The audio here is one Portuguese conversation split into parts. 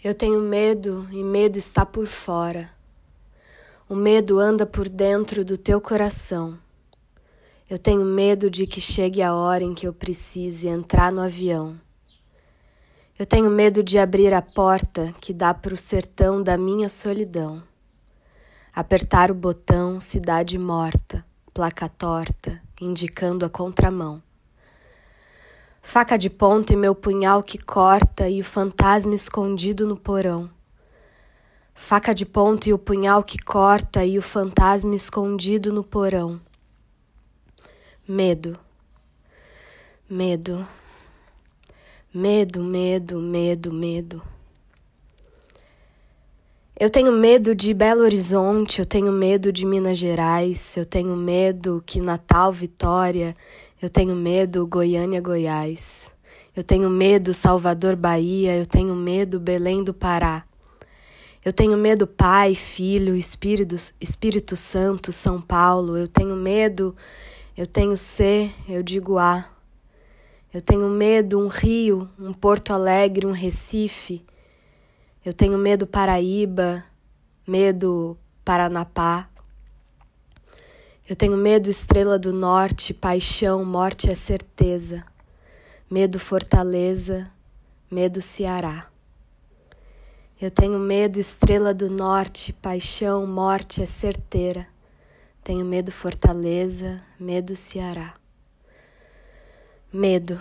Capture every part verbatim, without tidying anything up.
Eu tenho medo e medo está por fora. O medo anda por dentro do teu coração. Eu tenho medo de que chegue a hora em que eu precise entrar no avião. Eu tenho medo de abrir a porta que dá para o sertão da minha solidão. Apertar o botão, cidade morta, placa torta, indicando a contramão. Faca de ponta e meu punhal que corta e o fantasma escondido no porão. Faca de ponta e o punhal que corta e o fantasma escondido no porão. Medo, medo, medo, medo, medo, medo. Eu tenho medo de Belo Horizonte, eu tenho medo de Minas Gerais, eu tenho medo que Natal, Vitória, eu tenho medo Goiânia, Goiás. Eu tenho medo Salvador, Bahia, eu tenho medo Belém do Pará. Eu tenho medo Pai, Filho, Espírito, Espírito Santo, São Paulo. Eu tenho medo, eu tenho C, eu digo A. Eu tenho medo um Rio, um Porto Alegre, um Recife. Eu tenho medo Paraíba, medo Paranapá. Eu tenho medo Estrela do Norte, paixão, morte é certeza. Medo Fortaleza, medo Ceará. Eu tenho medo Estrela do Norte, paixão, morte é certeira. Tenho medo Fortaleza, medo Ceará. Medo.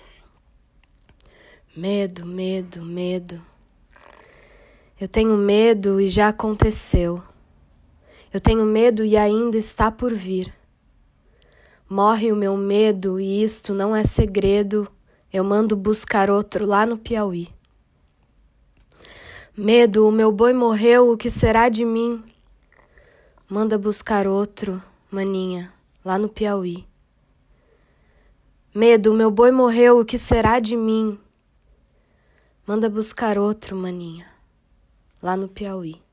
Medo, medo, medo. Eu tenho medo e já aconteceu. Eu tenho medo e ainda está por vir. Morre o meu medo e isto não é segredo. Eu mando buscar outro lá no Piauí. Medo, o meu boi morreu, o que será de mim? Manda buscar outro, maninha, lá no Piauí. Medo, o meu boi morreu, o que será de mim? Manda buscar outro, maninha, lá no Piauí.